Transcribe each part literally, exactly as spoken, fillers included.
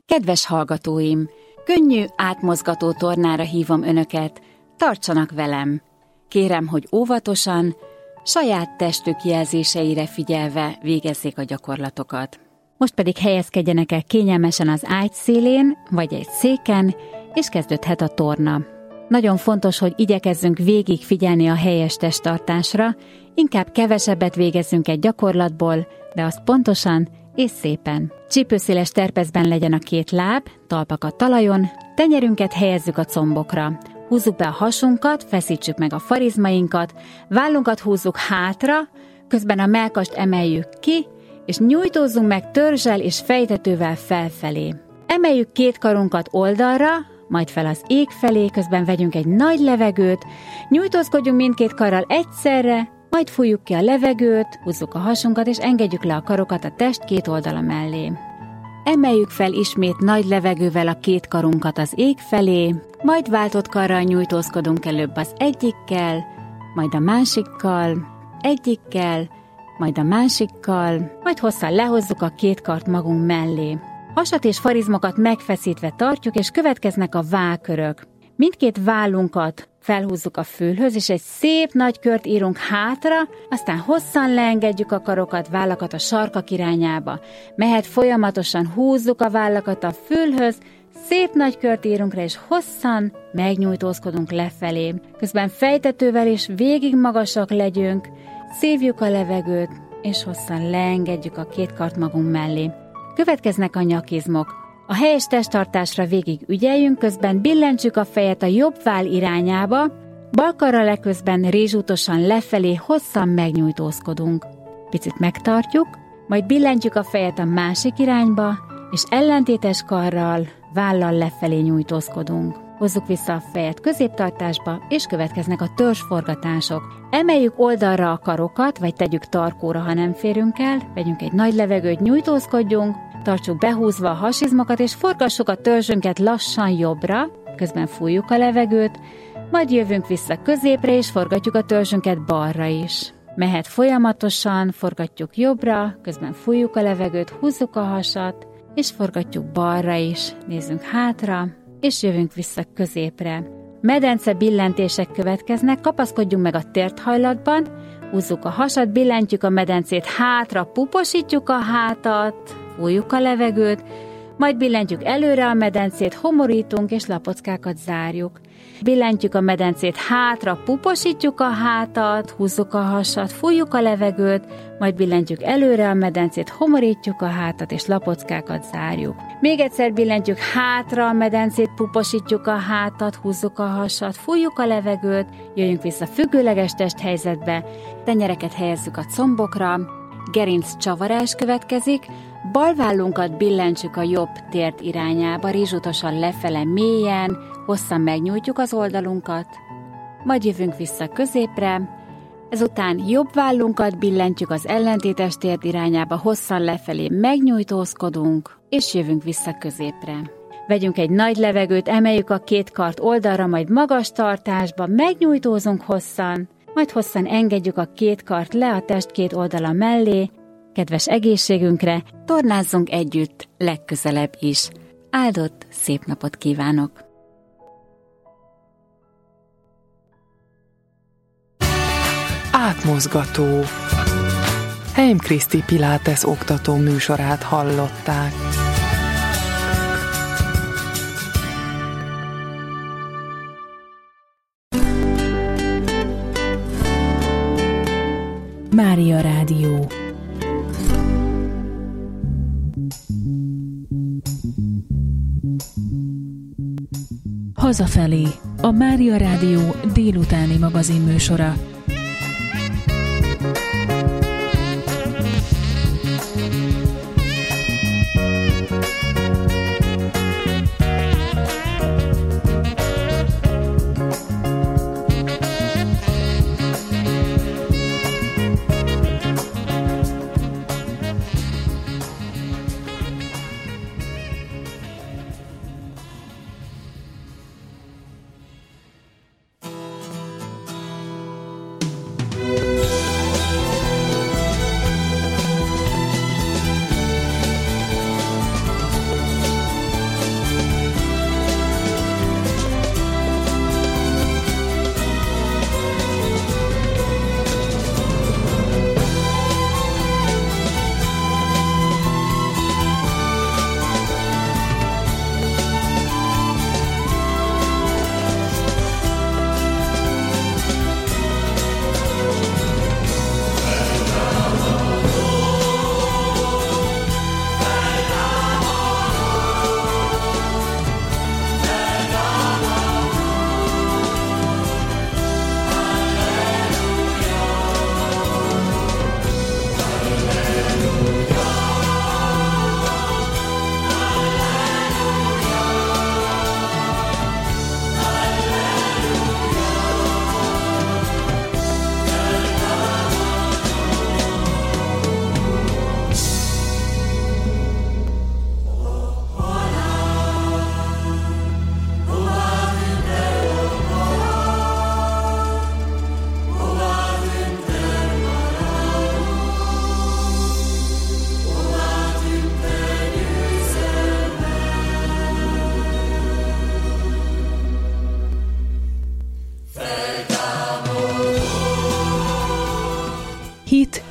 Kedves hallgatóim, könnyű, átmozgató tornára hívom önöket, tartsanak velem. Kérem, hogy óvatosan, saját testük jelzéseire figyelve végezzék a gyakorlatokat. Most pedig helyezkedjenek el kényelmesen az ágy szélén, vagy egy széken, és kezdődhet a torna. Nagyon fontos, hogy igyekezzünk végig figyelni a helyes testtartásra, inkább kevesebbet végezzünk egy gyakorlatból, de azt pontosan és szépen. Csípőszéles terpezben legyen a két láb, talpak a talajon, tenyerünket helyezzük a combokra. Húzzuk be a hasunkat, feszítsük meg a farizmainkat, vállunkat húzzuk hátra, közben a mellkast emeljük ki, és nyújtózzunk meg törzsel és fejtetővel felfelé. Emeljük két karunkat oldalra, majd fel az ég felé, közben vegyünk egy nagy levegőt, nyújtózkodjunk mindkét karral egyszerre, majd fújjuk ki a levegőt, húzzuk a hasunkat, és engedjük le a karokat a test két oldala mellé. Emeljük fel ismét nagy levegővel a két karunkat az ég felé, majd váltott karral nyújtózkodunk előbb az egyikkel, majd a másikkal, egyikkel, majd a másikkal, majd hosszan lehozzuk a két kart magunk mellé. Hasat és farizmokat megfeszítve tartjuk, és következnek a vállkörök. Mindkét vállunkat felhúzzuk a fülhöz, és egy szép nagy kört írunk hátra, aztán hosszan leengedjük a karokat, vállakat a sarkak irányába. Mehet folyamatosan, húzzuk a vállakat a fülhöz, szép nagy kört írunk rá, és hosszan megnyújtózkodunk lefelé. Közben fejtetővel is végig magasak legyünk, szívjuk a levegőt, és hosszan leengedjük a két kart magunk mellé. Következnek a nyakizmok. A helyes testtartásra végig ügyeljünk, közben billentsük a fejet a jobb váll irányába, bal karral eközben rézsútosan lefelé, hosszan megnyújtózkodunk. Picit megtartjuk, majd billentjük a fejet a másik irányba, és ellentétes karral, vállal lefelé nyújtózkodunk. Hozzuk vissza a fejet középtartásba, és következnek a törzsforgatások. Emeljük oldalra a karokat, vagy tegyük tarkóra, ha nem férünk el, vegyünk egy nagy levegőt, nyújtózkodjunk, tartsuk behúzva a hasizmokat, és forgassuk a törzsünket lassan jobbra, közben fújjuk a levegőt, majd jövünk vissza középre, és forgatjuk a törzsünket balra is. Mehet folyamatosan, forgatjuk jobbra, közben fújjuk a levegőt, húzzuk a hasat, és forgatjuk balra is, nézzünk hátra, és jövünk vissza középre. Medence billentések következnek, kapaszkodjunk meg a térthajlatban, húzzuk a hasat, billentjük a medencét hátra, puposítjuk a hátat, fújjuk a levegőt, majd billentjük előre a medencét, homorítunk és lapockákat zárjuk. Billentjük a medencét hátra, puposítjuk a hátat, húzzuk a hasat, fújjuk a levegőt, majd billentjük előre a medencét, homorítjuk a hátat és lapockákat zárjuk. Még egyszer billentjük hátra a medencét, puposítjuk a hátat, húzzuk a hasat, fújjuk a levegőt, jöjjünk vissza függőleges testhelyzetbe, tenyereket helyezzük a combokra, gerinc csavarás következik, bal vállunkat billentsük a jobb tért irányába, rizsutosan lefele mélyen, hosszan megnyújtjuk az oldalunkat, majd jövünk vissza középre, ezután jobb vállunkat billentjük az ellentétes tért irányába, hosszan lefelé megnyújtózkodunk, és jövünk vissza középre. Vegyünk egy nagy levegőt, emeljük a két kart oldalra, majd magas tartásba, megnyújtózunk hosszan, majd hosszan engedjük a két kart le a test két oldala mellé. Kedves egészségünkre, tornázzunk együtt legközelebb is. Áldott szép napot kívánok! Átmozgató. Heim Kriszti Pilates oktató műsorát hallották. Mária Rádió. Hazafelé, a Mária Rádió délutáni magazinműsora.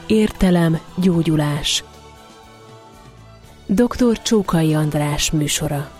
Értelem, gyógyulás. doktor Csókai András műsora.